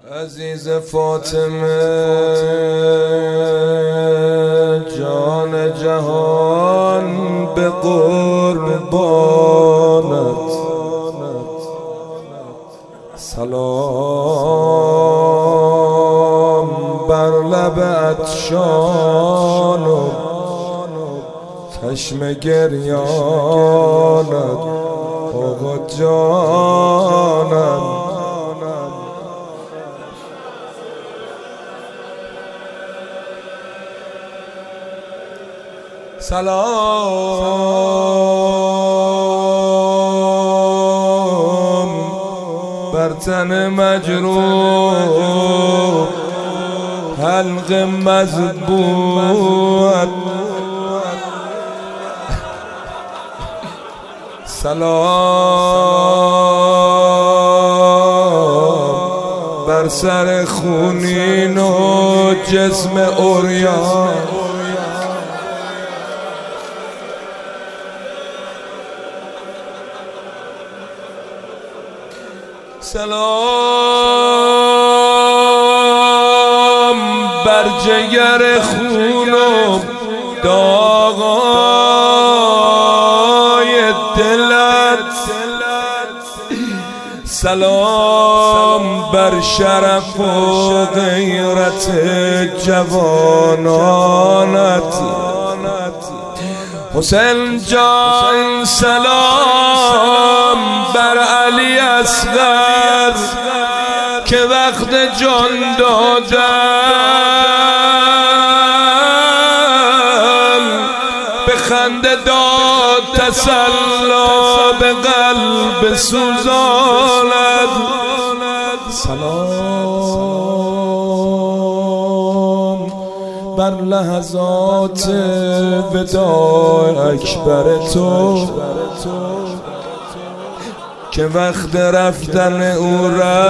عزیز فاطمه جان جهان به قربانت، سلام بر لب عطشان و چشم گریانت آقا جانم. سلام بر تن مجروح حلق مذبوح، سلام بر سر خونین و جسم عریان، سلام بر جگر خون و داغای دلت، سلام بر شرف و غیرت جوانانت. حسین جان سلام بر علی اصغر که وقت جان دادن به خنده داد تسلا به قلب سوزاند. سلام بر لحظات وداع اکبر تو که وقت رفتن او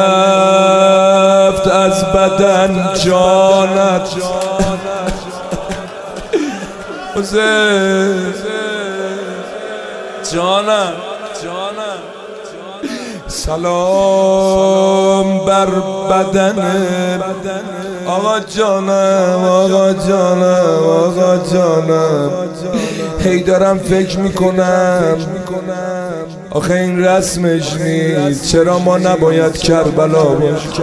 رفت از بدن جانت. حسین جانم، سلام بر بدن آقا جانم، آقا جانم، آقا جانم. هی دارم فکر میکنم آخه این رسمش نیست، چرا ما نباید کربلا باشیم؟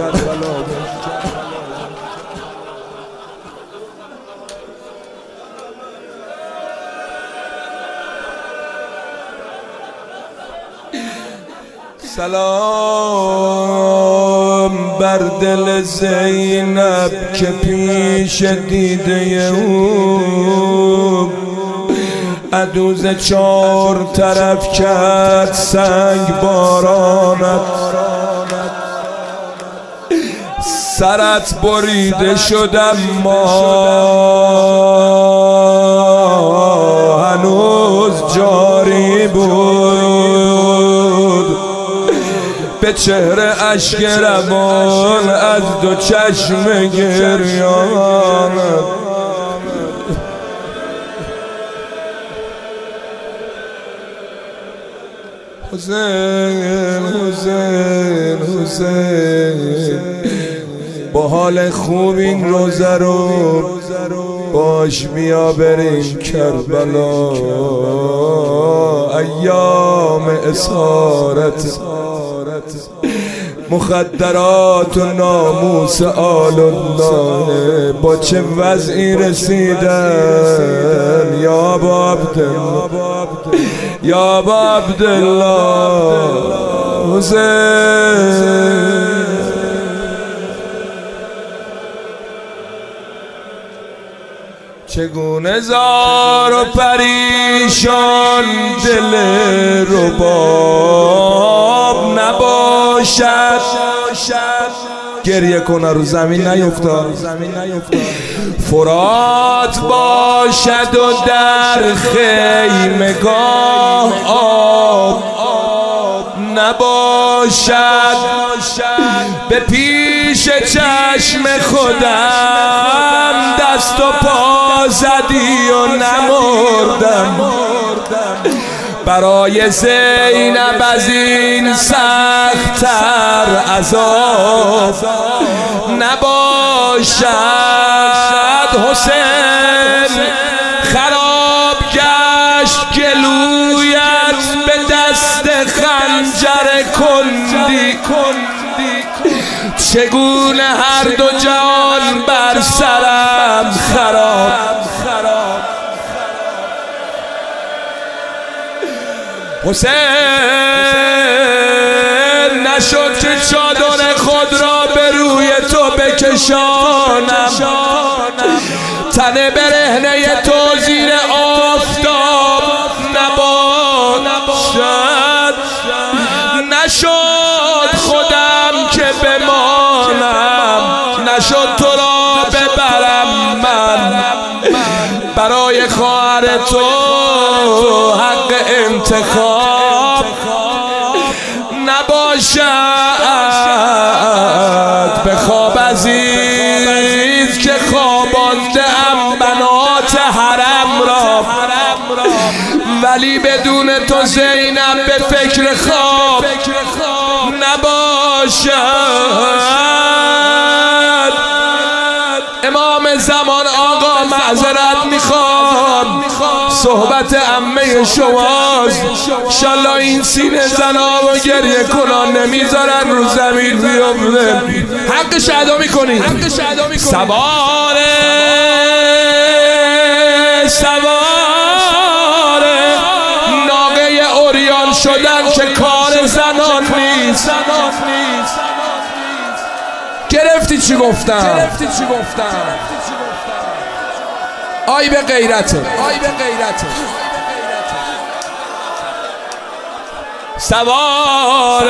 سلام بر دل زینب که پیش دیده او عدوز چار طرف کرد سنگ بارانت. سرت بریده شد اما هنوز جاری بود، به چهره اشک روان از دو چشم گریانت. حسین حسین حسین با حال خوب این روزه رو باش بیا بریم کربلا، ایام اسارت مخدرات و ناموس آل الله با چه وضعی رسیدن. یا ابا عبدالله، یا ابا عبدالله حسین. چگونه زار و پریشان دل رباب نباشد، گریه کنه رو زمین نیفتاد، فرات باشد و در خیمگاه آب نباشد، به پیش چشم خودم دست و پا زدی و نمردم، برای زینب از این سخت‌تر عذاب حسین خراب گشت گلویت به دست خنجر کندی چگونه هر دو جان بر سرم خراب حسین نشد که چادر خود را به روی تو بکشانم تن برهنه تو زیر آفتاب نباشد نشد خودم که بمانم نشد تو را ببرم من برای خواهر تو حق انتخاب نباشد به خواب عزیز که خوابانده ام بنات حرم را ولی بدون تو زینب به فکر خواب نباشد. امام زمان آقا معذرت میخوام صحبت عمه شماست انشالله این سینه زنا و گریه کنان نمیذارن رو زمین بیفته حقش ادا میکنی سوار ناقه اوریان شدن که کار زنان نیست گرفتی چی گفتم آی به غیرته سوار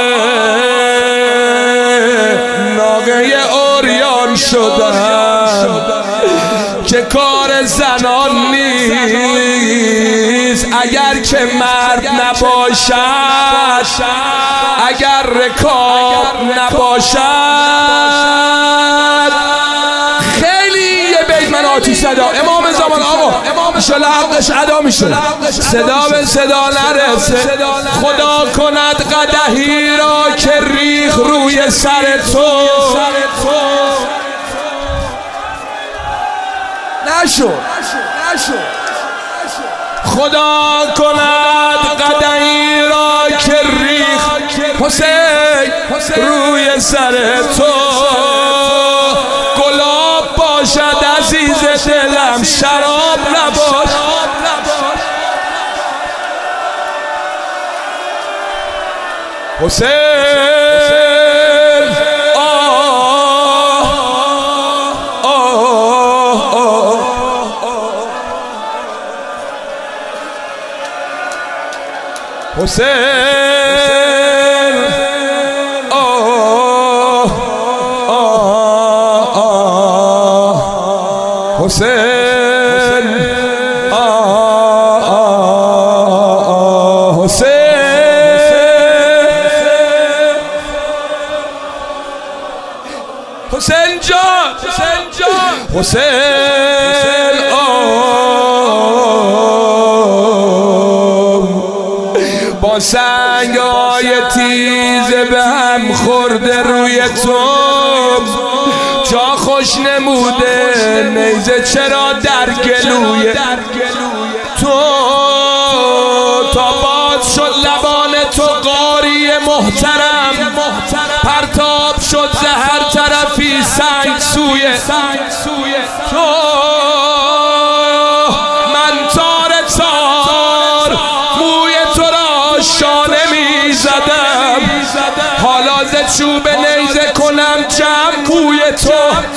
ناقه اوریان شدن که کار زنان نیست اگر که مرد نباشد اگر رکاب نباشد خیلی یه بیت من آتیش صدا امام زمان آقا انشالله حقش ادا میشه صدا به صدا نرسه خدا کند قدحی را که ریخ روی سر تو نشد خدا کند قدحی را که ریخ حسین روی سر تو گلاب باشد عزیز دلم شراب نباش حسین حسین جان با سنگای تیز به هم خورده روی تو جا خوش نموده نیزه چرا در گلوی تو تا باز شد لبان تو قاری محترم پرتاب شد ز هر طرفی سنگ سوی تو من تار موی تو را شانه می زدم حالا ز چوب نیزه کنم جمع کوی تو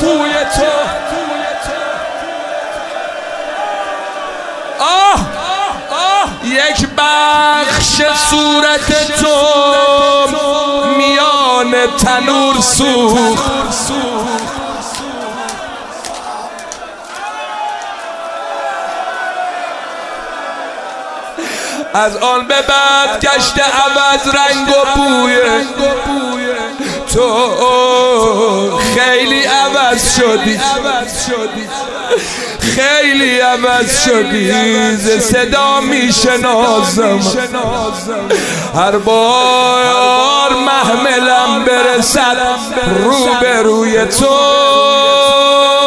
یک بخش صورت تو میان تنور سوخت از آن به بعد گشت عوض رنگ و بوی تو خیلی عوض شدی خیلی عوض شدی ز صدا میشناسم هر بار محملم برسد روبروی تو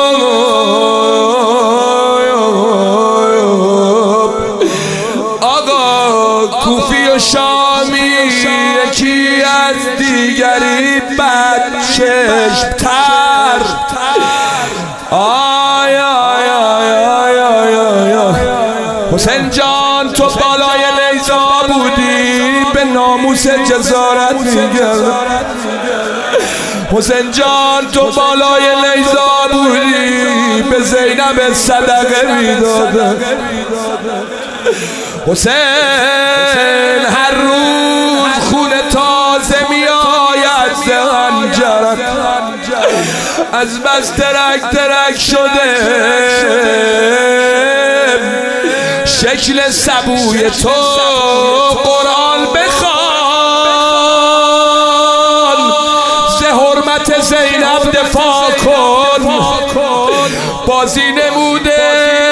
عشق‌تر. آی آی آی آی آی آی حسین جان تو بالای نیزا بودی به ناموس جزارت میگردم. حسین جان تو بالای نیزا بودی به زینب صدقه میدادم. حسین هر روز خون تازه میآید ز حنجرت، از بس ترک ترک شده شکل سبوی تو. قرآن بخوان ز حرمت زینب دفاع کن. بازی نموده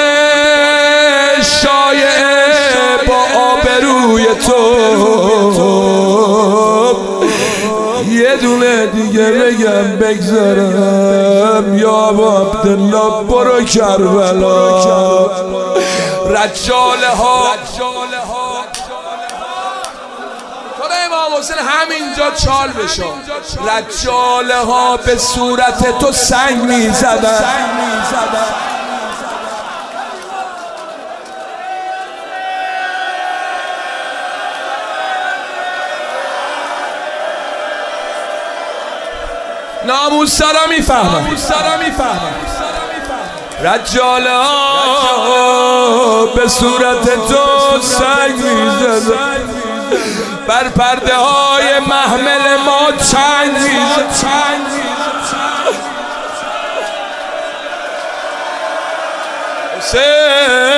شایعه با آبروی تو. یه دونه دیگه بگم بگذارم یا عبدالله برو کربلا. رجاله ها خدا امام حسین همینجا چال بشو. رجاله ها به صورت تو سنگ میزدن. ناموس سرا میفهمم. رجاله ها به صورت تو سنگ میزدن، بر پرده های محمل ما چنگ میزدن. حسین